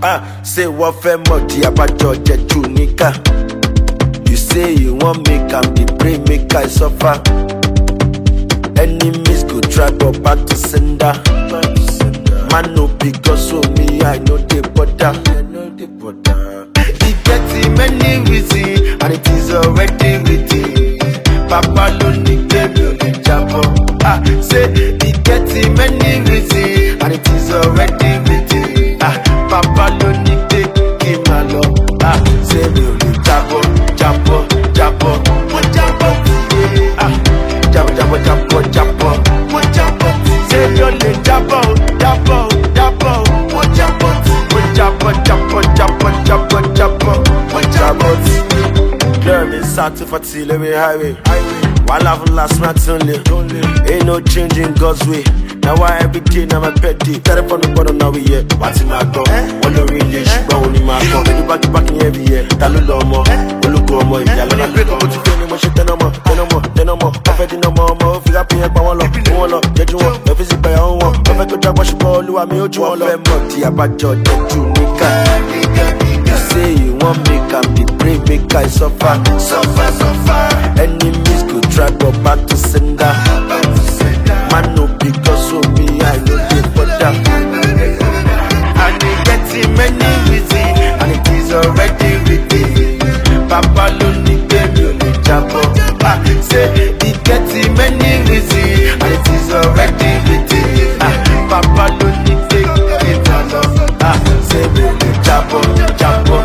Say what fair moti abajo jeju nika. You say you want make am the pray make I suffer. Enemies go try but back to sender. Man no because so me I know the border. He getting many reasons and it is already written. Papa lo ni baby only jabo. Say he getting many reasons and it is already written. Papa lo ni baby malo. Say me only jabo, jabo, jabo, jabo, jabo, jabo, jabo, jabo, jabo. Say you only jabo, jabo, jabo, jabo, jabo, jabo, jabo, jabo, jabo, jabo. Girl, me start to fatigue, let me highway. While I've last night only. Ain't no changing God's way. Now why every day now my petty. Telephone the bottom now we here. What's in my gun? One no really but only my gun. When you back in every year. Talo no more. Olu go more. If you like break up what you feeling, what you tell no more. Tell no more. Perfect no more. If you got me up, I want love. Judge you want. If it's by your own one. Perfect to job wash ball. You want me out you want love. Monty abajo jeju nika. You say you want make am the pray make I suffer. Enemies go try but back to sender. Man no because so me I know the border. And they getting many reasons and it is already written. Papa lo ni baby only jabo. Say he getting many reasons and it is already written. Papa lo ni baby malo. Say me only jabo, jabo.